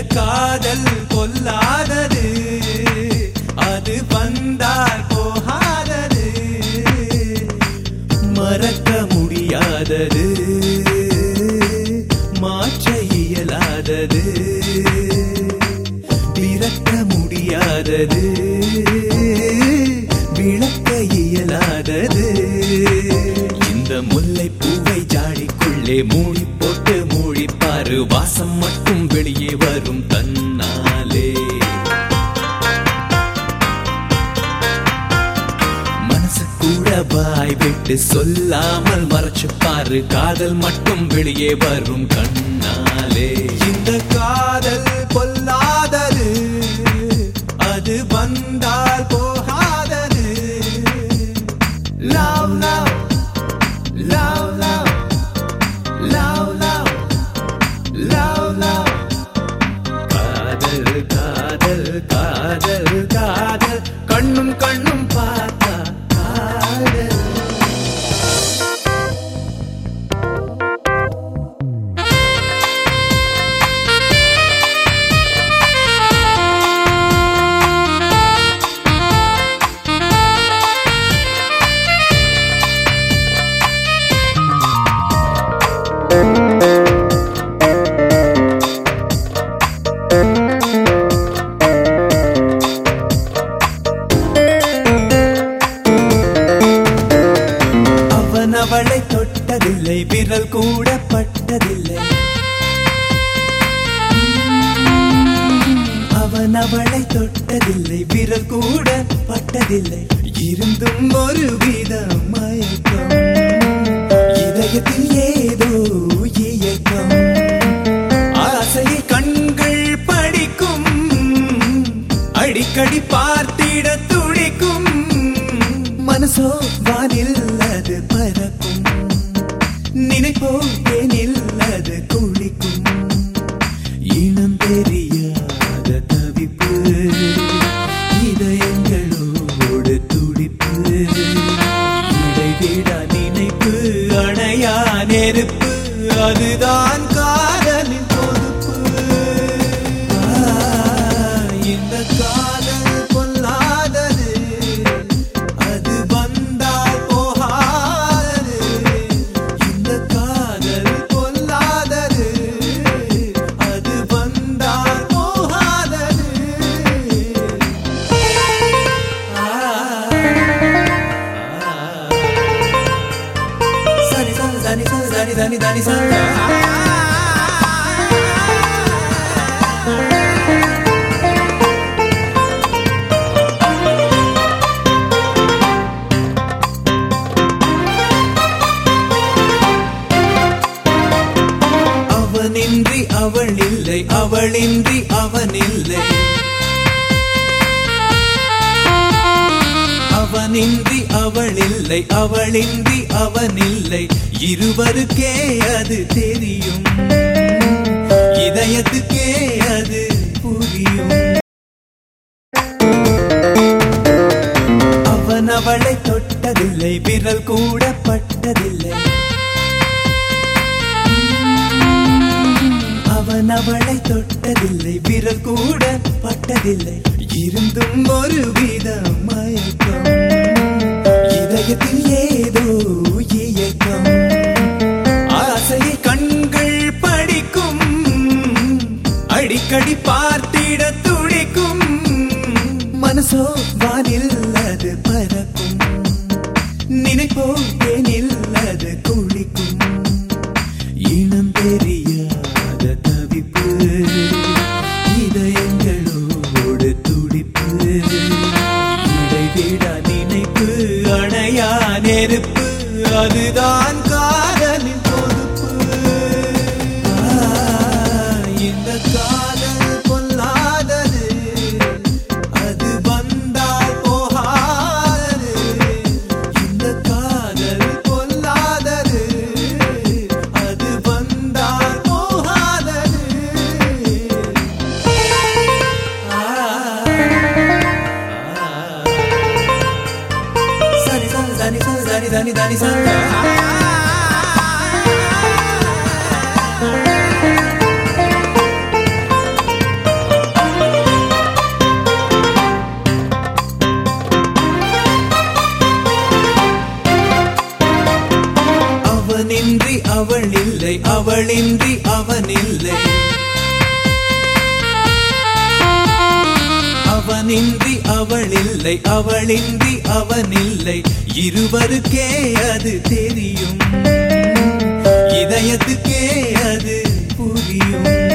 காதல் பொல்லாதது, அது வந்தால் போகாதது, மறக்க முடியாதது, மாற்ற இயலாதது, திறக்க முடியாதது, விளக்க இயலாதது. இந்த முல்லை பூவை ஜாடிக்குள்ளே மூடி போட்டு மூடிப்பாரு, வாசம் மட்டும் வெளியே வரும் தன்னாலே. மனசு கூட வாய் விட்டு சொல்லாமல் மறைச்சு பாரு, காதல் மட்டும் வெளியே வரும் கண்ணாலே. இந்த காதல் பொல்லாதது, அது வந்தால் போகாதது. Love, love, love, love, love, love, love, love. காதல் காதல் காதல் காதல், கண்ணும் கண்ணும் பார்த்தா காதல். அவளை தொட்டதில்லை, விரல் கூட பட்டதில்லை. அவன் அவளை தொட்டதில்லை, விரல் கூட பட்டதில்லை. இருந்தும் ஒரு வித மயக்கம், இதயத்தில் ஏதோ இயக்கம். ஆசையை கண்கள் படிக்கும், அடிக்கடி பார்த்திட துடிக்கும். மனசோ வானில் அது பறக்கும், நினைப்போ ஏனில் அது குளிக்கும். இனம் தெரியாத தவிப்பு, இதயங்களோடு துடிப்பு. இடைவிடா நினைப்பு, அணையா நெருப்பு, அதுதான் காதலின் பொறுப்பு. இந்த காதல் பொல்லாதது, அது வந்தால் போகாதது. இந்த காதல் பொல்லாதது, அது வந்தால் போகாதது. சரி சரி சரி சரி சரி சரி சரி. அவனின்றி அவள் இல்லை, அவளின்றி அவன் இல்லை. அவனின்றி அவள் இல்லை, அவளின்றி அவன் இல்லை. இருவருக்கே அது தெரியும், இதயத்துக்கே அது புரியும். அவன் அவளை தொட்டதில்லை, விரல் கூட பட்டதில்லை. அவன் அவளை தொட்டதில்லை, விரல் கூட பட்டதில்லை. இருந்தும் ஒரு வித மயக்கம், இதயத்தில் ஏதோ இயக்கம். ஆசையை கண்கள் படிக்கும், அடிக்கடி பார்த்திட துடிக்கும். மனசோ வானில் அது பறக்கும், நினைப்போ ஏனில் அது குளிக்கும். இனம் தெரியாத தவிப்பு, இதயங்களோடு துடிப்பு. இடைவிடா நினைப்பு, அணையா நெருப்பு, அதுதான் காதலின் பொறுப்பு. இந்த காதல் பொல்லாதது, அது வந்தால் போகாதது. இந்த காதல் பொல்லாதது, அது வந்தால் போகாதது. சரி சரி சரி சரி சரி சரி சரி. அவளின்றி அவனில்லை, அவனின்றி அவளில்லை, அவளின்றி அவனில்லை. இருவருக்கே அது தெரியும், இதயத்துக்கே அது புரியும்.